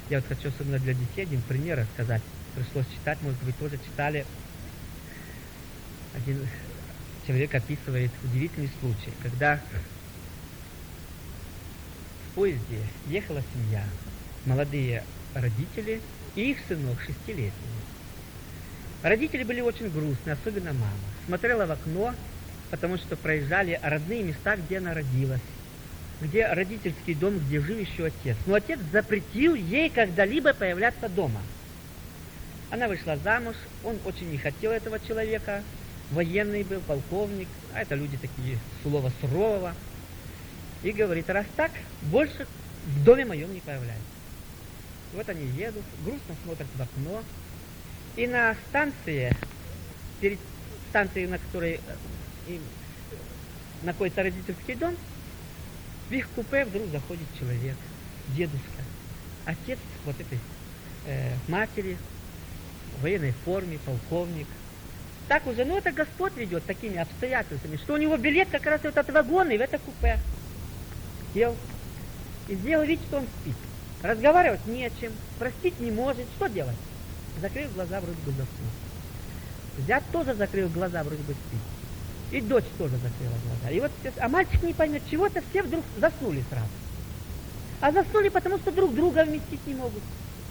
Я вот хочу особенно для детей один пример рассказать. Пришлось читать, может быть, тоже читали. Один человек описывает удивительный случай, когда в поезде ехала семья, молодые родители и их сынок 6-летний. Родители были очень грустны, особенно мама. Смотрела в окно, потому что проезжали родные места, где она родилась, где родительский дом, где жил еще отец. Но отец запретил ей когда-либо появляться дома. Она вышла замуж, он очень не хотел этого человека, военный был, полковник, а это люди такие слова сурового. И говорит, раз так, больше в доме моем не появляется. Вот они едут, грустно смотрят в окно, и на станции, перед станцией, на которой находится родительский дом, в их купе вдруг заходит человек, дедушка, отец вот этой матери, в военной форме, полковник. Так уже, это Господь ведет такими обстоятельствами, что у него билет как раз в этот вагон и в это купе. Сел и сделал вид, что он спит. Разговаривать не о чем, простить не может. Что делать? Закрыл глаза, вроде бы заснул. Зять тоже закрыл глаза, вроде бы спит. И дочь тоже закрыла глаза. И вот, а мальчик не поймет чего-то, все вдруг заснули сразу. А заснули, потому что друг друга вместить не могут.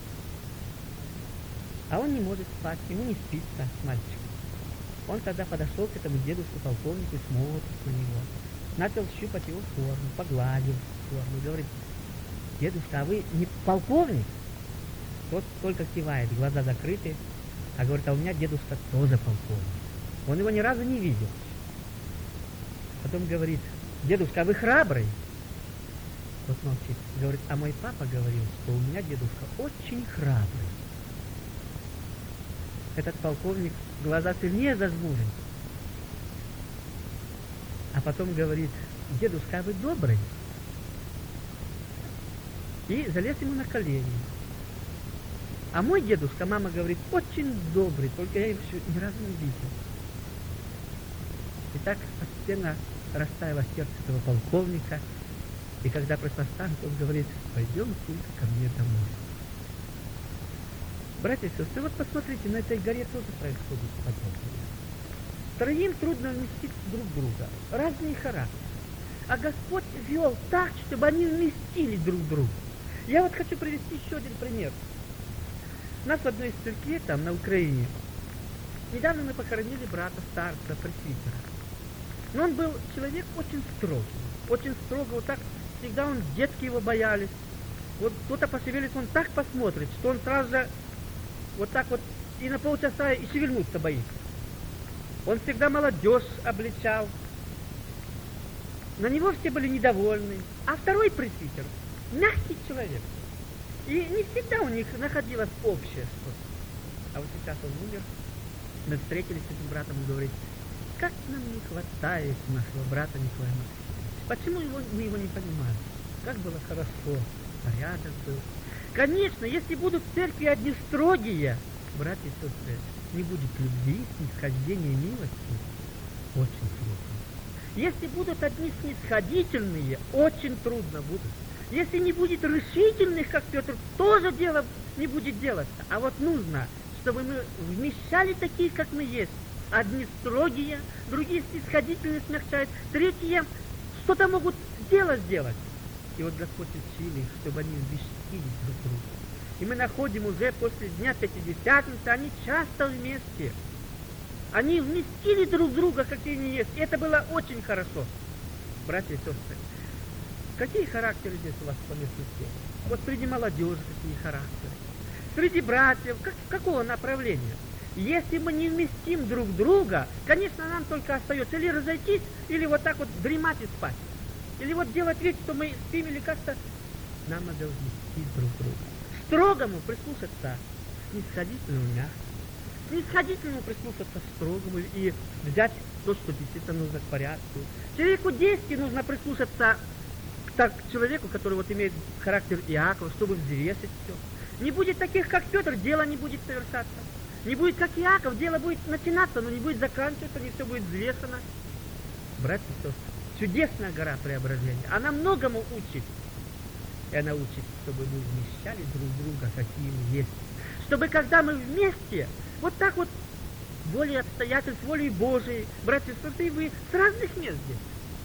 А он не может спать, ему не спится с мальчиком. Он тогда подошел к этому дедушке полковнику и смотрит на него. Начал щупать его форму, погладил форму, говорит, дедушка, а вы не полковник? Тот только кивает, глаза закрыты, а говорит, а у меня дедушка тоже полковник. Он его ни разу не видел. Потом говорит, дедушка, а вы храбрый? Тот молчит. Говорит, а мой папа говорил, что у меня дедушка очень храбрый. Этот полковник глаза сильнее зажмурил. А потом говорит, дедушка, а вы добрый? И залез ему на колени. А мой дедушка, мама говорит, очень добрый, только я его еще ни разу не видел. И так постепенно растаяло сердце этого полковника. И когда пришла станция, он говорит, пойдем ко мне домой. Братья и сестры, вот посмотрите, на этой горе тоже происходит подобное. Троим трудно вместить друг друга, разные характеры. А Господь вел так, чтобы они вместили друг друга. Я вот хочу привести еще один пример. У нас в одной из церквей, там, на Украине, недавно мы похоронили брата, старца, пресвитера. Но он был человек очень строгий, вот так, всегда он, детки его боялись. Вот кто-то пошевелится, он так посмотрит, что он сразу же вот так вот и на полчаса и шевельнуться боится. Он всегда молодежь обличал. На него все были недовольны. А второй пресвитер — мягкий человек. И не всегда у них находилось общее что-то. А вот сейчас он умер. Мы встретились с этим братом, он говорит, как нам не хватает нашего брата Николая Максимовича. Почему мы его не понимаем? Как было хорошо, порядок был. Конечно, если будут в церкви одни строгие, братья и сестры, не будет любви, снисхождения, милости, очень трудно. Если будут одни снисходительные, очень трудно будет. Если не будет решительных, как Петр, тоже дело не будет делаться. А вот нужно, чтобы мы вмещали такие, как мы есть. Одни строгие, другие снисходительные, смягчают, третьи что-то могут дело сделать. И вот Господь учил их, чтобы они вместились друг друга. И мы находим уже после Дня Пятидесятницы, они часто вместе. Они вместили друг друга, какие они есть. И это было очень хорошо. Братья и сестры, какие характеры здесь у вас по месту села? Вот среди молодежи какие характеры? Среди братьев, какого направления? Если мы не вместим друг друга, конечно, нам только остается или разойтись, или вот так вот дремать и спать. Или вот делать вид, что мы спим, или как-то. Нам надо вместить друг друга. Строгому прислушаться, снисходительному мягко. Снисходительному прислушаться строгому и взять то, что действительно нужно к порядку. Человеку действий нужно прислушаться к человеку, который вот имеет характер Иакова, чтобы взвесить все. Не будет таких, как Петр, дело не будет совершаться. Не будет, как Иаков, дело будет начинаться, но не будет заканчиваться, не все будет взвешено. Братья и сестры, чудесная гора Преображения. Она многому учит. И она учит, чтобы мы вмещали друг друга, какие мы есть. Чтобы когда мы вместе, вот так вот, волей обстоятельств, волей Божией, братья и сестры, вы с разных мест здесь.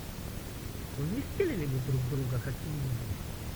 Вместили ли мы друг друга, какие мы есть?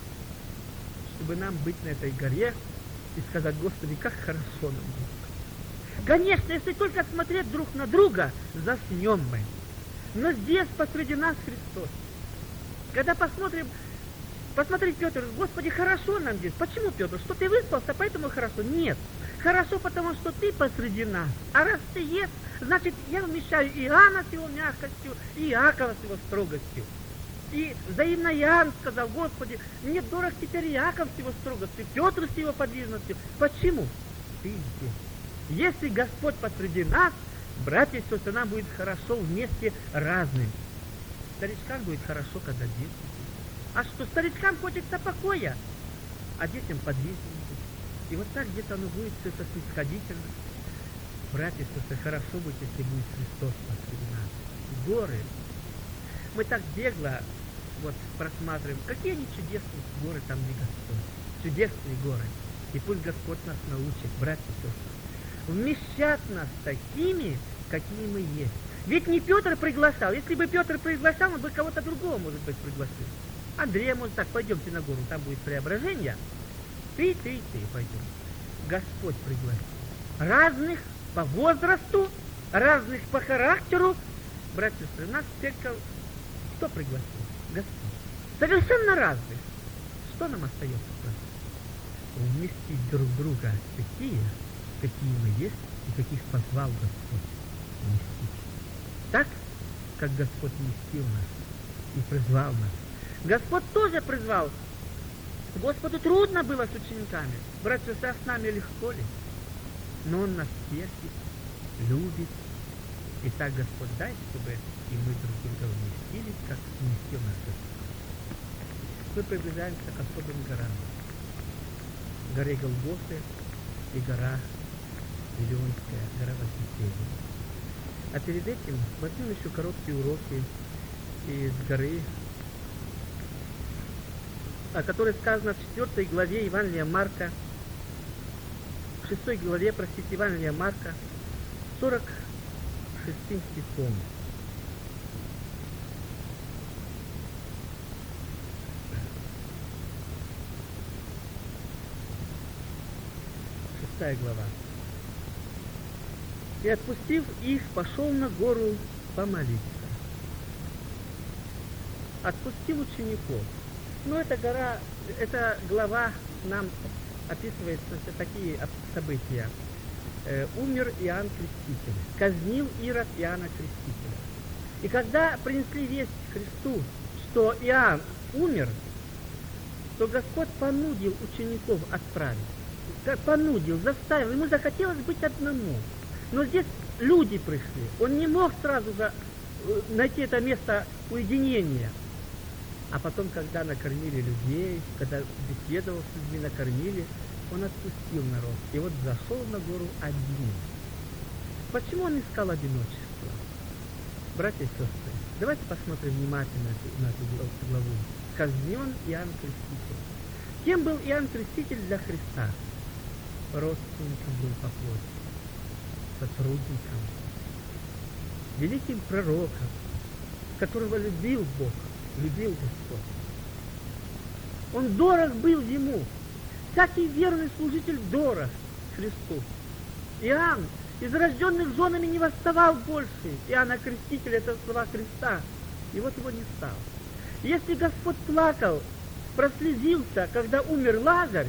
Чтобы нам быть на этой горе и сказать: Господи, как хорошо нам будет. Конечно, если только смотреть друг на друга, заснем мы. Но здесь посреди нас Христос. Когда посмотрим, посмотри, Петр, Господи, хорошо нам здесь. Почему, Петр? Что ты выспался, поэтому хорошо? Нет. Хорошо, потому что ты посреди нас. А раз ты есть, значит, я вмещаю Иоанна с его мягкостью, и Иакова с его строгостью. И взаимно Иоанн сказал: Господи, мне дорог теперь Иаков с его строгостью, Петр с его подвижностью. Почему? Ты здесь. Если Господь посреди нас, братья и сестры, нам будет хорошо вместе разным. Старичкам будет хорошо, когда дети. А что, старичкам хочется покоя, а детям подвижности. И вот так где-то оно будет все это снисходительно. Братья и сестры, хорошо будет, если будет Христос посреди нас. Горы. Мы так бегло вот просматриваем, какие они чудесные горы там, где Господь. Чудесные горы. И пусть Господь нас научит, братья и сестры, вмещать нас такими, какие мы есть. Ведь не Петр приглашал. Если бы Петр приглашал, он бы кого-то другого, может быть, пригласил. Андрей, может, так, пойдемте на гору, там будет преображение. Ты пойдем. Господь пригласил. Разных по возрасту, разных по характеру. Братья и сестры, нас церковь кто пригласил? Господь. Совершенно разных. Что нам остается? Вместить друг друга такие, какие мы есть, и каких позвал Господь вместить. Так, как Господь вместил нас и призвал нас. Господь тоже призвал. Господу трудно было с учениками. Братья, с нами легко ли? Но Он нас терпит, любит. И так, Господь, дай, чтобы и мы друг друга вместились, как вместил нас Господь. Мы приближаемся к особым горам. Горе Голгофы и гора Илионская, гора Вознесения. А перед этим возьмем еще короткие уроки из горы, о которой сказано в 4 главе Евангелия Марка, в 6 главе, Евангелия Марка, 46 стихом. Глава. И, отпустив их, пошел на гору помолиться. Отпустил учеников. Но эта гора, эта глава нам описывает такие события. Умер Иоанн Креститель. Казнил Ирод Иоанна Крестителя. И когда принесли весть Христу, что Иоанн умер, то Господь понудил учеников отправить. Понудил, заставил, ему захотелось быть одному. Но здесь люди пришли. Он не мог сразу же найти это место уединения. А потом, когда накормили людей, когда беседовал с людьми, накормили, он отпустил народ. И вот зашел на гору один. Почему он искал одиночество? Братья и сестры, давайте посмотрим внимательно на эту главу. Казнен Иоанн Креститель. Кем был Иоанн Креститель для Христа? Родственником был по плоти, сотрудником, великим пророком, которого любил Бог, любил Господь. Он дорог был ему. Всякий верный служитель дорог Христу. Иоанн из рожденных женами не восставал больше. Иоанна Креститель — это слова Христа. И вот его не стало. Если Господь плакал, прослезился, когда умер Лазарь,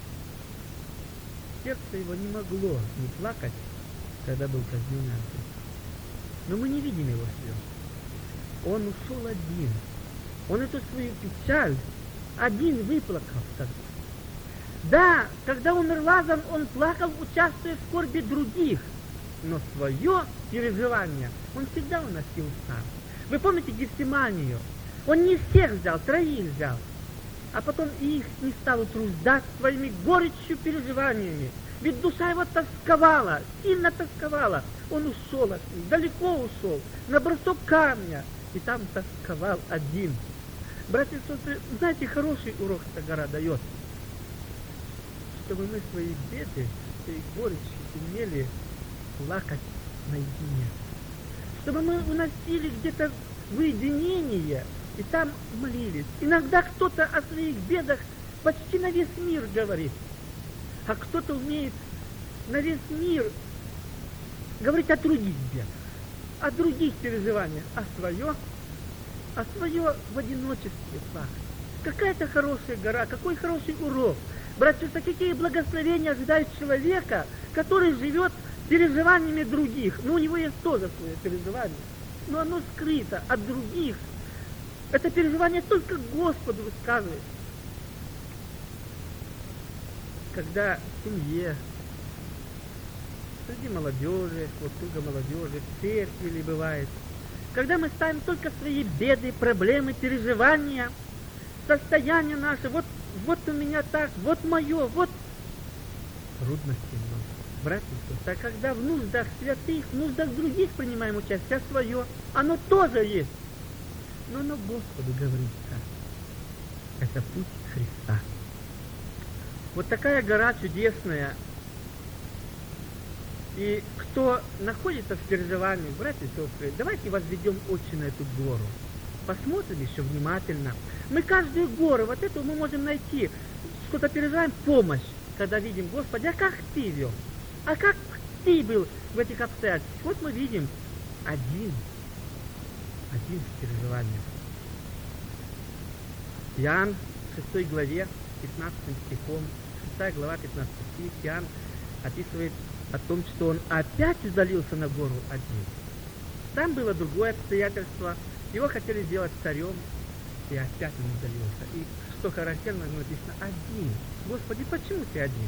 сердце его не могло не плакать, когда был казнен Иоанн. Но мы не видим его слез. Он ушел один. Он эту свою печаль один выплакал. Да, когда умер Лазарь, он плакал, участвуя в скорби других. Но свое переживание он всегда уносил сам. Вы помните Гефсиманию? Он не всех взял, 3 взял. А потом их не стал утруждать своими горечью переживаниями. Ведь душа его тосковала, сильно тосковала. Он ушел от них, далеко ушел, на бросок камня. И там тосковал один. Братья и сестры, знаете, хороший урок эта гора дает, чтобы мы свои беды, свои горечи умели плакать наедине. Чтобы мы уносили где-то в уединение и там молились. Иногда кто-то о своих бедах почти на весь мир говорит, а кто-то умеет на весь мир говорить о других бедах, о других переживаниях, а свое в одиночестве плакать. Какая-то хорошая гора, какой хороший урок. Братья, какие благословения ожидают человека, который живет переживаниями других. Ну, у него есть тоже свое переживание, но оно скрыто от других. Это переживание только Господу высказывает. Когда в семье, среди молодежи, вот круга молодежи, в церкви или бывает, когда мы ставим только свои беды, проблемы, переживания, состояние наше, вот у меня так, вот мое, вот трудности много. Братья и сестры, а когда в нуждах святых, в нуждах других принимаем участие, а свое, оно тоже есть. Но оно Господу говорится. Это путь Христа. Вот такая гора чудесная. И кто находится в переживании, братья и сестры, давайте возведем очи на эту гору. Посмотрим еще внимательно. Мы каждую гору, вот эту мы можем найти, что-то переживаем, помощь, когда видим, Господи, а как Ты вел? А как Ты был в этих обстоятельствах? Вот мы видим один в переживаниях. Иоанн в 6 главе, 15 стихом, 6 глава, 15 стих, Иоанн описывает о том, что он опять удалился на гору один. Там было другое обстоятельство. Его хотели сделать царем, и опять он удалился. И что характерно, написано один. Господи, почему Ты один?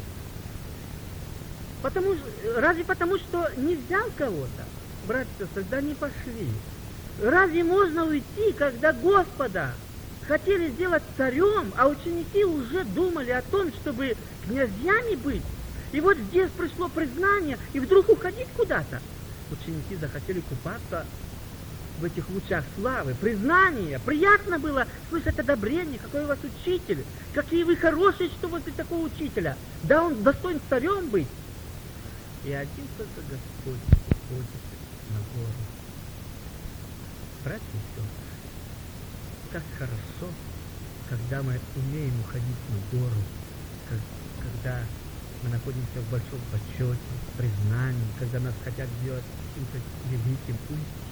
Разве потому, что не взял кого-то? Братья, тогда не пошли. Разве можно уйти, когда Господа хотели сделать царем, а ученики уже думали о том, чтобы князьями быть? И вот здесь пришло признание, и вдруг уходить куда-то. Ученики захотели купаться в этих лучах славы, признания. Приятно было слышать одобрение, какой у вас учитель, какие вы хорошие, что возле такого учителя. Да, он достоин царем быть. И один только Господь уходит на гору. Братья и сестры, как хорошо, когда мы умеем уходить на гору, когда мы находимся в большом почете, признании, когда нас хотят сделать каким-то великим, уйти.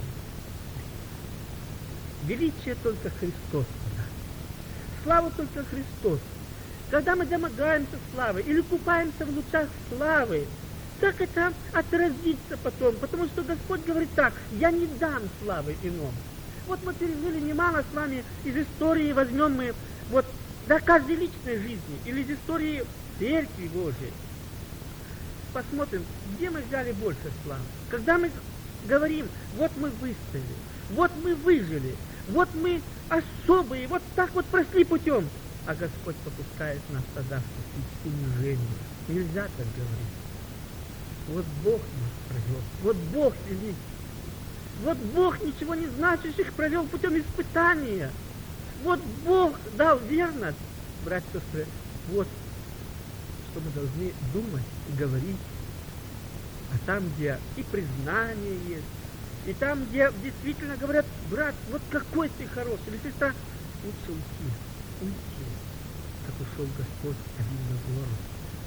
Величие только Христос подаст. Славу только Христос. Когда мы домогаемся славы или купаемся в лучах славы, как это отразится потом? Потому что Господь говорит так: я не дам славы иному. Вот мы пережили немало с вами из истории, возьмем мы, вот, до каждой личной жизни, или из истории Церкви Божией. Посмотрим, где мы взяли больше славы. Когда мы говорим, вот мы выстояли, вот мы выжили, вот мы особые, вот так вот прошли путем, а Господь попускает нас тогда в унижение. Нельзя так говорить. Вот Бог нас провел, вот Бог великий, вот Бог ничего не значащих провел путем испытания. Вот Бог дал верность, братья и сестры. Вот что мы должны думать и говорить. А там, где и признание есть, и там, где действительно говорят: брат, вот какой ты хороший, или сестра, лучше уйти, как ушел Господь один на гору.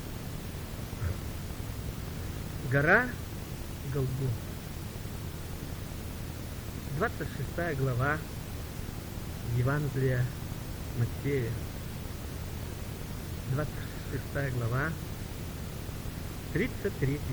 Гора Голгофа. 26 глава Евангелия Матфея. 26 глава, 33 стих.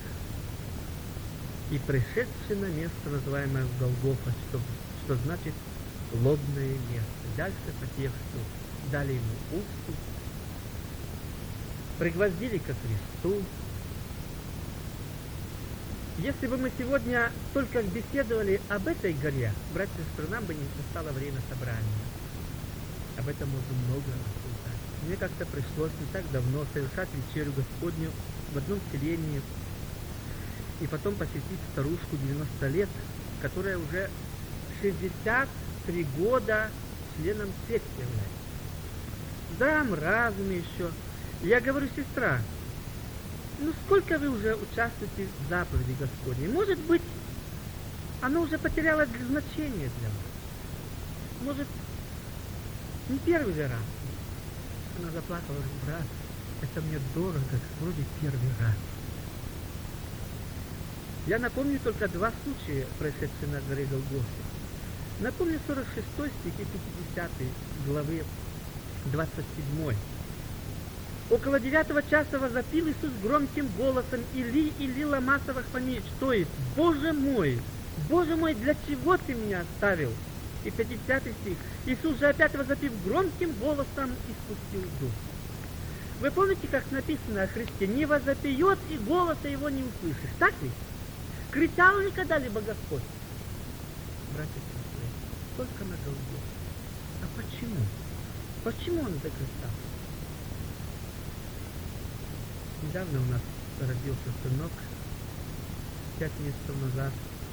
И пришедший на место, называемое Голгофа, что значит лобное место. Дальше по тексту дали ему уступ, пригвоздили ко кресту. Если бы мы сегодня только беседовали об этой горе, братья и сестры, нам бы не настало время собрания. Об этом можно много рассуждать. Мне как-то пришлось не так давно совершать вечерю Господню в одном селении и потом посетить старушку 90 лет, которая уже 63 года членом секты является. В здравом разуме еще. Я говорю, сестра, ну сколько вы уже участвуете в заповеди Господней? Может быть, оно уже потеряло значение для вас. Может, не первый же раз. Она заплакала, говорит, брат, это мне дорого, вроде первый раз. Я напомню только два случая, происшедшие на горе Голгофы. Напомню 46 стих и 50 главы 27. Около 9 часа возопил Иисус громким голосом: «Или, Или, лама савахфани», то есть: Боже мой, для чего ты меня оставил?» И 50 стих. Иисус же опять возопив громким голосом и спустил дух. Вы помните, как написано о Христе? Не возопьет и голоса его не услышишь. Так ведь? Кричал ли когда-либо Господь? Братья и сестры, только на Голгофе. А почему? Почему он закричал? Недавно у нас родился сынок, 5 месяцев назад.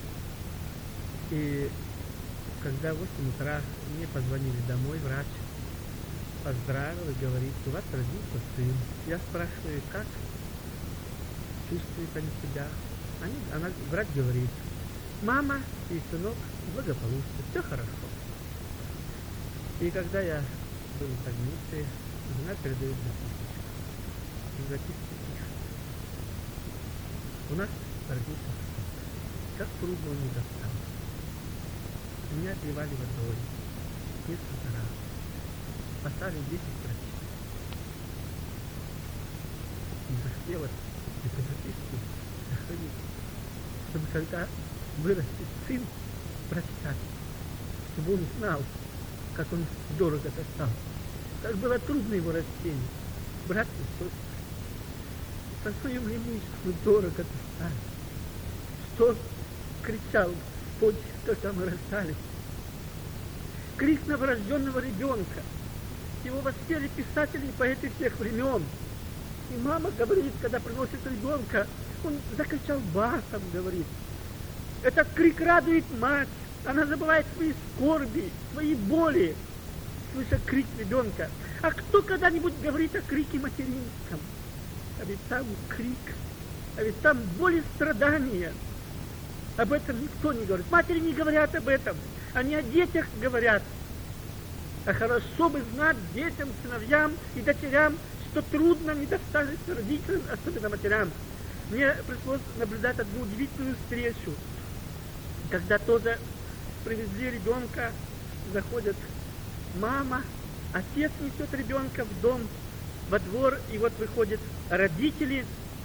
И когда в 8 утра мне позвонили домой, врач поздравил и говорит: у вас родился сын. Я спрашиваю, как чувствуют они себя? Врач говорит: мама и сынок благополучны, все хорошо. И когда я был в больнице, жена передает записочку. В записке пишет: у нас родился сын. Как трудно он не достал. Меня отливали водой несколько раз. Спасали 10 врачей. Не захотелось эту записку сохранить, чтобы когда вырастет сын, прочитать, чтобы он знал, как он дорого достал, как было трудно его растение. Братья и сестры, по своему имуществу дорого достали. Что кричал Господь, когда мы расстались? Крик новорожденного ребенка. Его воспели писатели и поэты всех времен. И мама говорит, когда приносит ребенка, он закричал басом, говорит. Этот крик радует мать. Она забывает свои скорби, свои боли, слыша крик ребенка. А кто когда-нибудь говорит о крике материнском? А ведь там крик, а ведь там боль и страдания. Об этом никто не говорит. Матери не говорят об этом. Они о детях говорят. А хорошо бы знать детям, сыновьям и дочерям, что трудно не достались родителям, особенно матерям. Мне пришлось наблюдать одну удивительную встречу, когда тоже привезли ребенка, заходит мама, отец несет ребенка в дом, во двор, и вот выходят родители,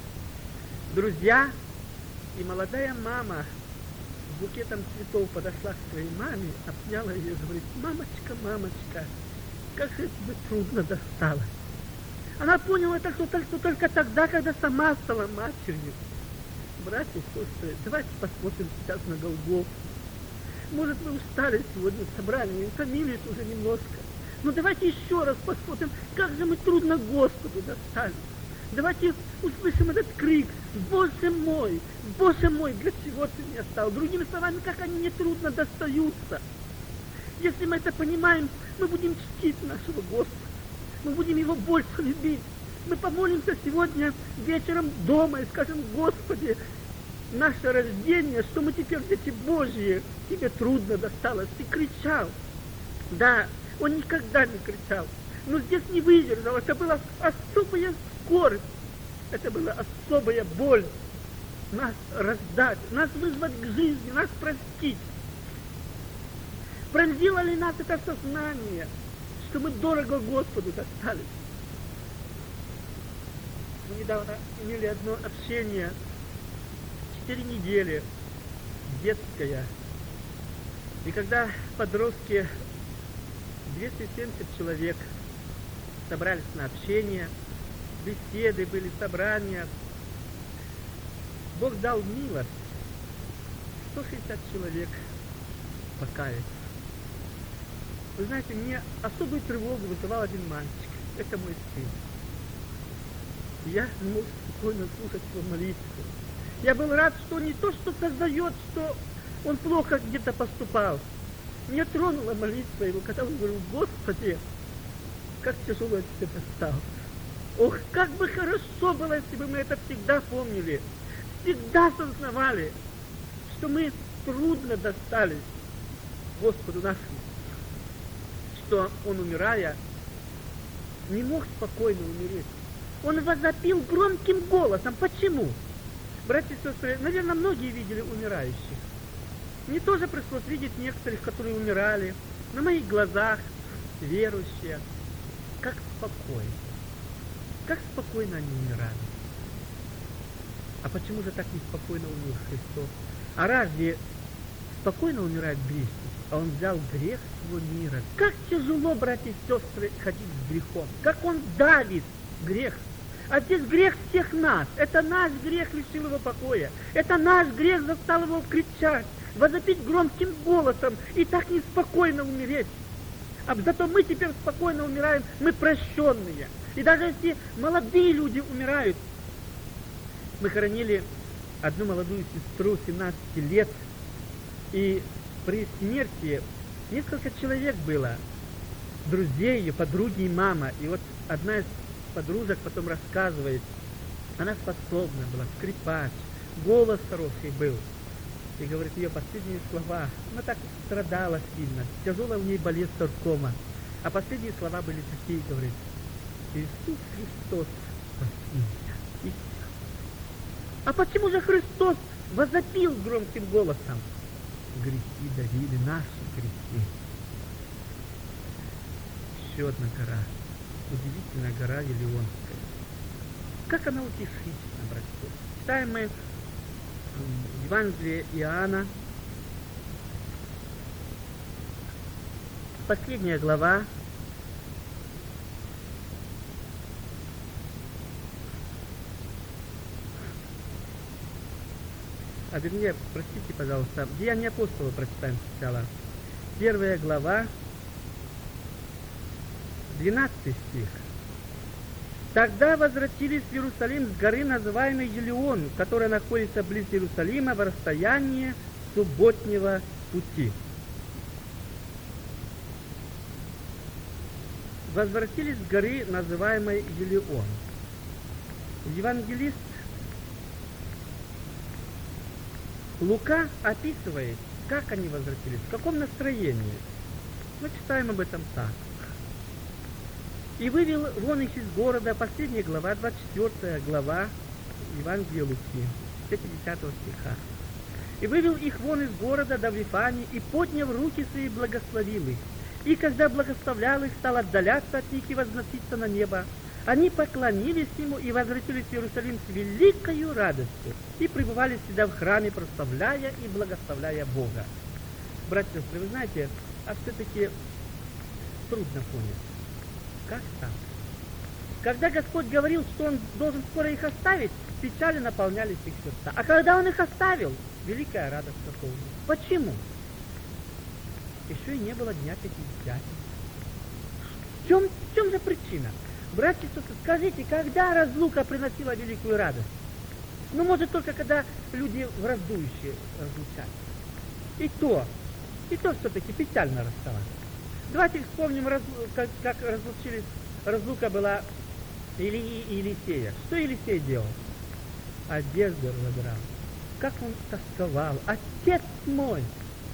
друзья, и молодая мама с букетом цветов подошла к своей маме, обняла ее и говорит: мамочка, мамочка, как же тебе трудно досталось. Она поняла это, что только тогда, когда сама стала матерью. Братья и сестры, давайте посмотрим сейчас на Голгофу. Может, мы устали сегодня в собрании, утомились уже немножко. Но давайте еще раз посмотрим, как же мы трудно Господу достались. Давайте услышим этот крик: Боже мой, для чего ты меня оставил? Другими словами, как они мне трудно достаются. Если мы это понимаем, мы будем чтить нашего Господа. Мы будем Его больше любить. Мы помолимся сегодня вечером дома и скажем: Господи, наше рождение, что мы теперь дети Божьи, тебе трудно досталось. Ты кричал. Да, он никогда не кричал. Но здесь не выдержал. Это была особая скорбь. Это была особая боль. Нас раздать, нас вызвать к жизни, нас простить. Пронзило ли нас это сознание, что мы дорого Господу достались? Мы недавно имели одно общение, 4 недели, детское. И когда подростки, 270 человек, собрались на общение, беседы были, собрания, Бог дал милость, 160 человек покаялись. Вы знаете, мне особую тревогу вызывал один мальчик. Это мой сын. Я не мог спокойно слушать его молитву. Я был рад, что не то, что создает, что он плохо где-то поступал. Меня тронула молитва его, когда он говорил: Господи, как тяжело я тебе достал. Ох, как бы хорошо было, если бы мы это всегда помнили, всегда сознавали, что мы трудно достались Господу нашему, что Он, умирая, не мог спокойно умереть. Он возопил громким голосом. Почему? Братья и сестры, наверное, многие видели умирающих. Мне тоже пришлось видеть некоторых, которые умирали, на моих глазах, верующие. Как спокойно они умирали. А почему же так неспокойно умер Христос? А разве спокойно умирает грешник? А Он взял грех всего мира. Как тяжело, братья и сестры, ходить с грехом. Как Он давит грех. А здесь грех всех нас. Это наш грех лишил его покоя. Это наш грех застал его кричать, возопить громким голосом и так неспокойно умереть. А зато мы теперь спокойно умираем, мы прощенные. И даже если молодые люди умирают. Мы хоронили одну молодую сестру 17 лет, и при смерти несколько человек было, друзей ее, подруги и мама. И вот одна из подружек потом рассказывает, она способна была, скрипач, голос хороший был. И говорит, ее последние слова, она так страдала сильно, тяжелая у ней болезнь саркома. А последние слова были такие, говорит: Иисус Христос, спаси меня. И все. А почему же Христос возопил громким голосом? Грехи давили, наши грехи. Еще одна гора, удивительная гора Елеонская. Как она утешительна, братья. Читаем мы Евангелие Иоанна, последняя глава, вернее, простите, пожалуйста, Деяния апостолов прочитаем сначала. 1 глава, 12 стих. Тогда возвратились в Иерусалим с горы, называемой Елеон, которая находится близ Иерусалима, в расстоянии субботнего пути. Возвратились с горы, называемой Елеон. Евангелист Лука описывает, как они возвратились, в каком настроении. Мы читаем об этом так. «И вывел вон их из города», последняя глава, 24 глава Евангелия Луки, 50 стиха. «И вывел их вон из города до Вифании, и, подняв руки свои, благословил их. И когда благословлял их, стал отдаляться от них и возноситься на небо. Они поклонились ему и возвратились в Иерусалим с великою радостью, и пребывали всегда в храме, прославляя и благословляя Бога». Братья и сестры, вы знаете, а все-таки трудно понять. Как так? Когда Господь говорил, что Он должен скоро их оставить, печали наполнялись их сердца. А когда Он их оставил, великая радость наполнилась. Почему? Еще и не было дня Пятидесятницы. В чем же причина? Братья и сестры, скажите, когда разлука приносила великую радость? Ну, может, только когда люди враждующие разлучались. И то все-таки печально расставаться. Давайте вспомним, как разлучились. Разлука была Илии и Елисея. Что Елисей делал? Одежду разодрал. Как он тосковал. Отец мой!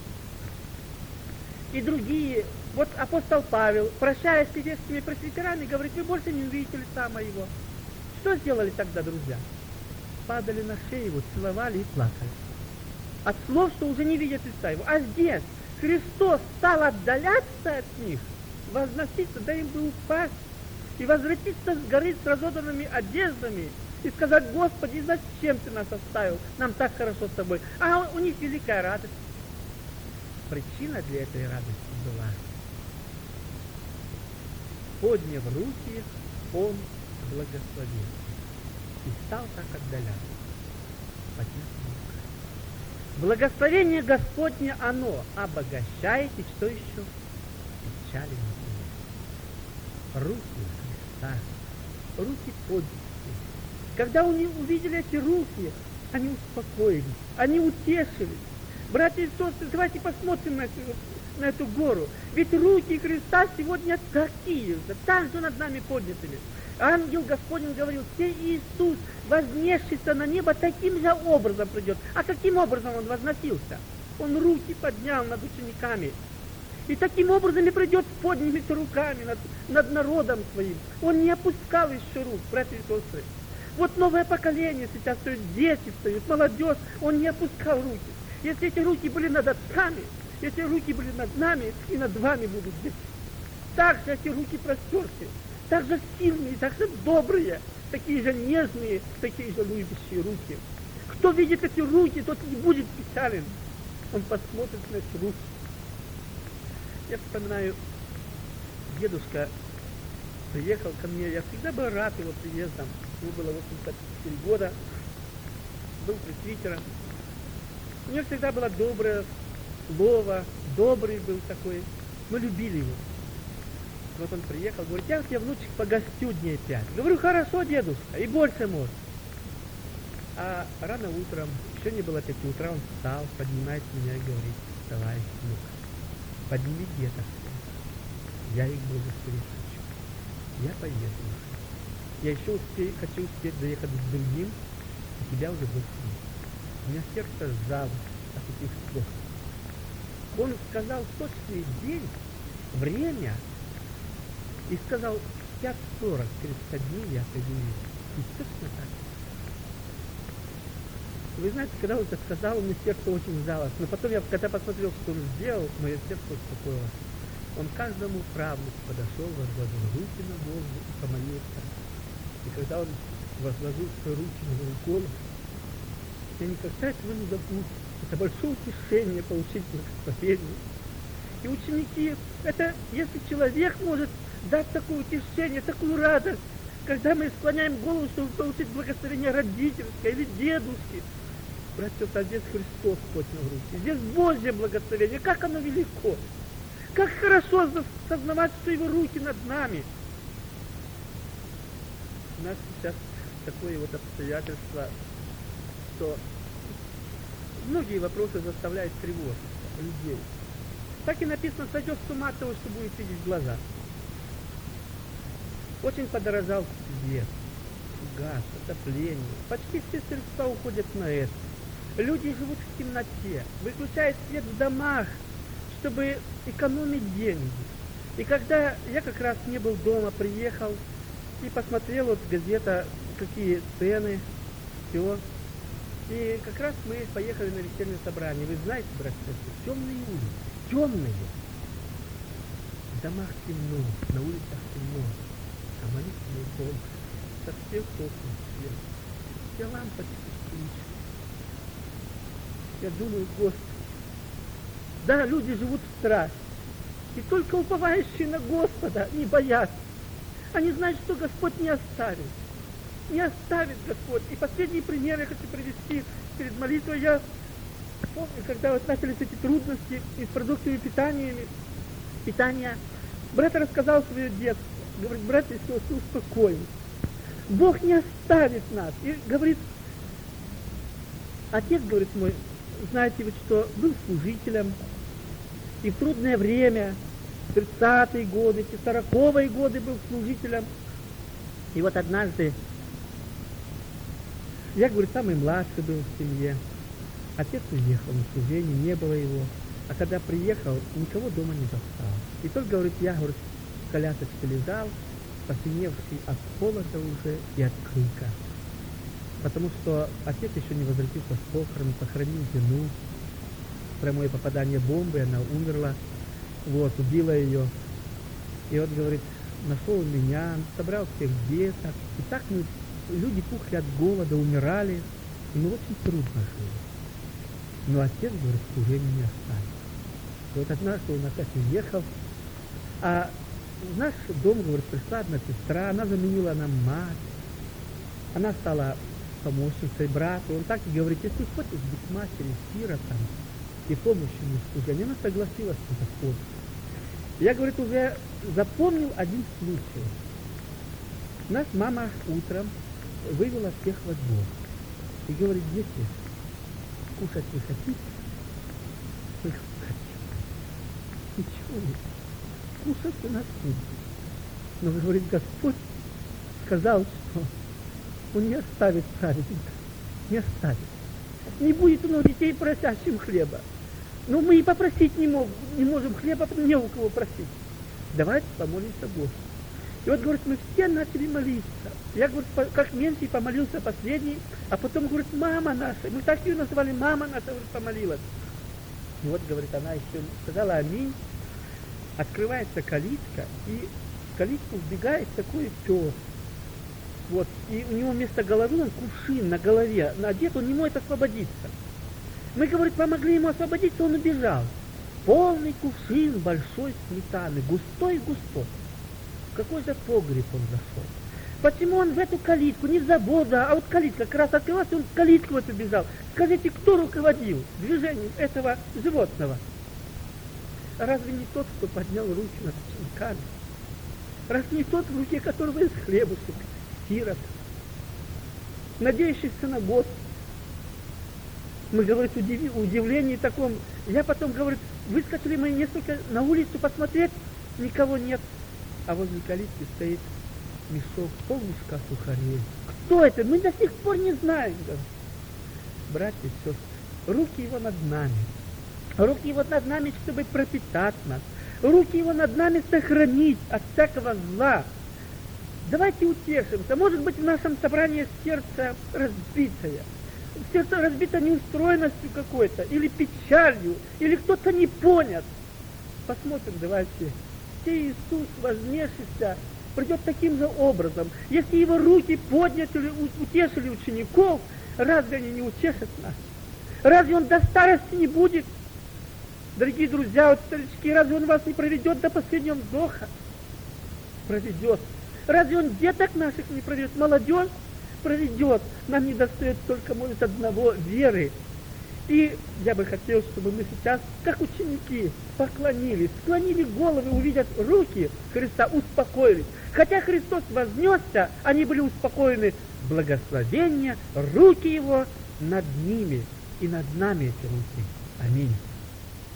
И другие. Вот апостол Павел, прощаясь с ефесскими пресвитерами, говорит: вы больше не увидите лица моего. Что сделали тогда друзья? Падали на шею его, целовали и плакали. От слов, что уже не видят лица его. А здесь Христос стал отдаляться от них, возноситься, да им бы упасть, и возвратиться с горы с разодранными одеждами, и сказать: Господи, зачем Ты нас оставил? Нам так хорошо с Тобой. А у них великая радость. Причина для этой радости была: подняв руки, Он благословил. И стал так отдаляться. Благословение Господне оно обогащает, и что еще? Печали не руки Христа, руки подняты. Когда они увидели эти руки, они успокоились, они утешились. Братья и сестры, давайте посмотрим на эту гору. Ведь руки Христа сегодня такие же, так же над нами поднятыми. Ангел Господень говорил, сей Иисус, вознесшийся на небо, таким же образом придет. А каким образом он возносился? Он руки поднял над учениками. И таким образом и придет с поднятыми руками над народом своим. Он не опускал еще рук, братья и сестры. Вот новое поколение сейчас стоит, дети встают, молодежь, он не опускал руки. Если эти руки были над отцами, если руки были над нами, и над вами будут дети. Так же эти руки простерты, так же сильные, так же добрые, такие же нежные, такие же любящие руки. Кто видит эти руки, тот не будет печален. Он посмотрит на эти руки. Я вспоминаю, дедушка приехал ко мне, я всегда был рад его приездом. Ему было 84 года, был пресвитером. У него всегда было доброе слово, добрый был такой. Мы любили его. Вот он приехал, говорит, я к тебе, внучек, погостю дней 5. Говорю, хорошо, дедушка, и больше может. А рано утром, еще не было 5 утра, он встал, поднимает меня и говорит, вставай, внук, подними деток. Я их благословить хочу. Я поеду уже. Я еще хочу успеть доехать к другим, и тебя уже больше нет. У меня сердце сжалось от этих слов. Он сказал точный день, время, и сказал, 5:40, через 5 дней я пойду. И точно так. Вы знаете, когда он это сказал, у меня сердце очень сжалось. Но потом я, когда посмотрел, что он сделал, мое сердце успокоилось. Он к каждому правнуку подошел, возложил руки на голову и помолился. И когда он возложил свои руки на мою голову, я никогда этого не забуду. Это большое утешение получить благословение. И ученики, это если человек может дать такое утешение, такую радость, когда мы склоняем голову, чтобы получить благословение родительское или дедушки. Братья, а здесь Христос поднял руки. Здесь Божье благословение. Как оно велико. Как хорошо сознавать, что Его руки над нами. У нас сейчас такое вот обстоятельство, что многие вопросы заставляют тревожиться людей. Так и написано, сойдешь с ума от того, что будет видеть в глаза. Очень подорожал свет, газ, отопление. Почти все средства уходят на это. Люди живут в темноте, выключают свет в домах, чтобы экономить деньги. И когда я как раз не был дома, приехал и посмотрел, вот газета, какие цены, все. И как раз мы поехали на вечернее собрание. Вы знаете, братья, темные улицы, темные. В домах темно, на улицах темно, а молитвенный дом со всех окон свет. Все лампочки включены. Я думаю, Господи, да, люди живут в страхе. И только уповающие на Господа не боятся. Они знают, что Господь не оставит. Не оставит Господь. И последний пример я хочу привести перед молитвой. Я помню, когда вот начались эти трудности и с продуктами питания, брат рассказал свое детство. Говорит, братья и сестры, успокойтесь. Бог не оставит нас. И говорит, отец, говорит мой, знаете вы что, был служителем, и в трудное время, 30-е годы, 40-е годы был служителем. И вот однажды, я, говорит, самый младший был в семье. Отец уехал на служение, не было его. А когда приехал, никого дома не застал. И только, говорит, я, говорит, в колясочке лежал, посиневший от холода уже и от крика. Потому что отец еще не возвратился с похорон, похоронил жену. Прямое попадание бомбы, она умерла, вот, убила ее. И вот, говорит, нашел меня, собрал всех деток. И так мы, люди пухли от голода, умирали, и мы очень трудно жили. Но отец, говорит, служение не оставил. И вот однажды он опять уехал, а в наш дом, говорит, пришла одна сестра, она заменила нам мать, она стала помощницей брата. Он так и говорит, если хочешь быть матерью, сиротом и помощью мне в служении, она согласилась на это. Я, говорит, уже запомнил один случай. Нас мама утром вывела всех во двор и говорит, дети, кушать вы хотите? Ничего нет. Кушать у нас нет. Но, говорит, Господь сказал, что Он не оставит праведника. Не оставит. Не будет у нас детей просящим хлеба. Но мы и попросить не можем хлеба, не у кого просить. Давайте помолимся Богу. И вот, говорит, мы все начали молиться. Я, говорит, как меньший помолился последний, а потом, говорит, мама наша, мы так ее назвали, мама наша, говорит, помолилась. И вот, говорит, она еще сказала аминь. Открывается калитка, и в калитку вбегает такой пес. Вот, и у него вместо головы он кувшин на голове надет, он не может освободиться. Мы, говорит, помогли ему освободиться, он убежал. Полный кувшин большой сметаны, густой-густой. В какой же погреб он зашел? Почему он в эту калитку, не в забор, а вот калитка как раз открылась, он в калитку вот убежал. Скажите, кто руководил движением этого животного? Разве не тот, кто поднял руки над щенками? Разве не тот, в руке которого есть хлебушек, сирот, надеющийся на Господа? Мы, говорит, удивлении таком. Я потом, говорит, выскочили мы несколько на улицу посмотреть, никого нет. А возле калитки стоит мешок, полмешка сухарей. Кто это? Мы до сих пор не знаем. Говорит. Братья и сестры, руки его над нами. Руки его над нами, чтобы пропитать нас. Руки его над нами сохранить от всякого зла. Давайте утешимся. Может быть, в нашем собрании сердце разбитое. Сердце разбито неустроенностью какой-то, или печалью, или кто-то не понят. Посмотрим, давайте. Если Иисус, вознесшийся, придет таким же образом, если его руки подняли, утешили учеников, разве они не утешат нас? Разве он до старости не будет? Дорогие друзья, вот старички, разве он вас не проведет до последнего вздоха? Проведет. Разве он деток наших не проведет? Молодежь проведет. Нам не достает только, может, одного веры. И я бы хотел, чтобы мы сейчас, как ученики, поклонились, склонили головы, увидят руки Христа, успокоились. Хотя Христос вознесся, они были успокоены. Благословение, руки Его над ними и над нами эти руки. Аминь.